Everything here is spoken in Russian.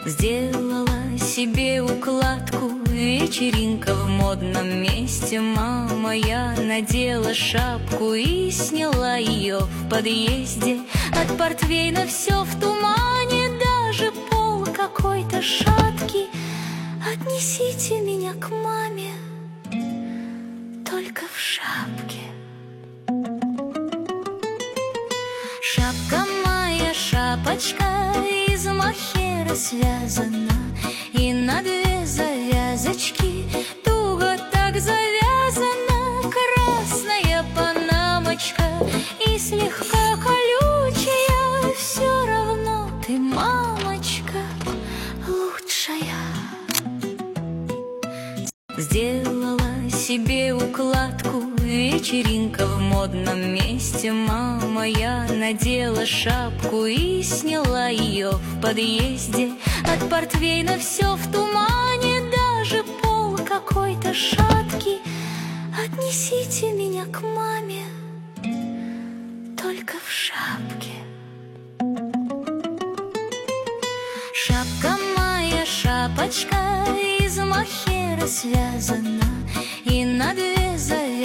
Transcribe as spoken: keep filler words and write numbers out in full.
Сделала себе укладку, вечеринка в модном месте. Мама, я надела шапку и сняла ее в подъезде. От портвейна все в тумане, даже пол какой-то шаткий. Отнесите меня к маме, только в шапке. Шапка моя, шапочка из мохера связана, и на две завязочки туго так завязана. Красная панамочка и слегка колючая, все равно ты, мамочка, лучшая. Сделала себе укладку, вечеринка в модном месте. Мама, я надела шапку и сняла ее в подъезде. От портвейна все в тумане, даже пол какой-то шаткий. Отнесите меня к маме, только в шапке. Шапка моя, шапочка из мохера связана, и на две завязки